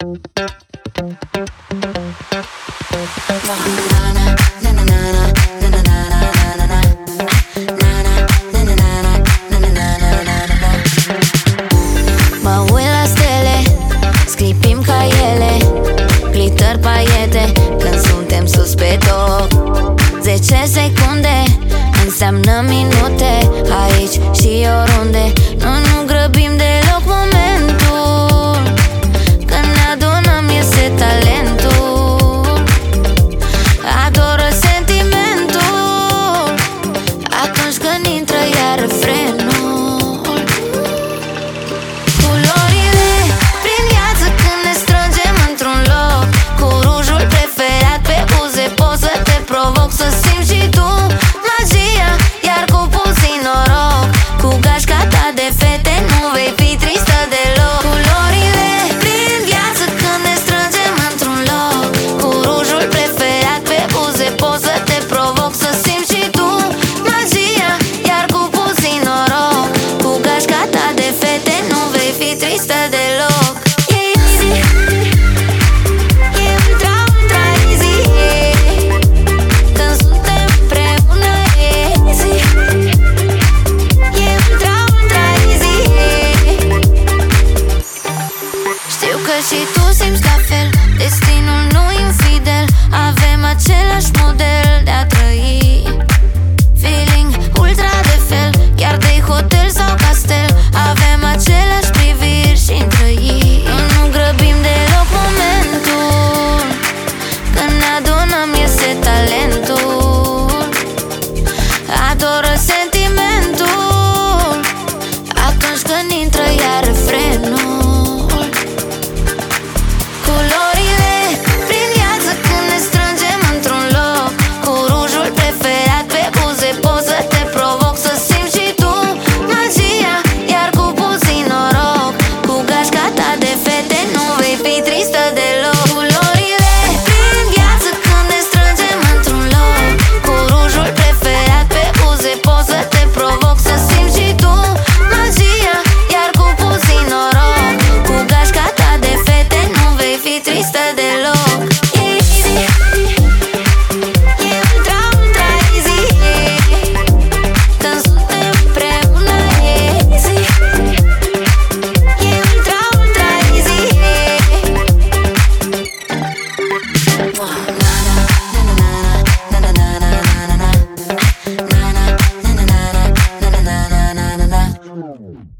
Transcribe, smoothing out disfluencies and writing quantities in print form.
Mă uit la stele, scripim ca ele, glitter paiete când suntem sus pe top. 10 secunde înseamnă minute, aici și oriunde. Noi nu grăbim deloc momentul, când ne adunăm iese talentul. Adoră sentimentul atunci când intră iar refrenul. Culorile prin viață când ne strângem într-un loc, cu rujul preferat pe buze pot să te provoc să simți și tu magia, iar cu puțin noroc, cu gașca ta de fete nu vei fi tristă deloc. Culorile prin viață când ne strângem într-un loc, cu rujul preferat pe buze pot să te provoc să simți și tu magia, iar cu puțin noroc, cu gașca ta de fete nu vei fi tristă deloc. Și tu simți la fel, destinul nu infidel, avem același model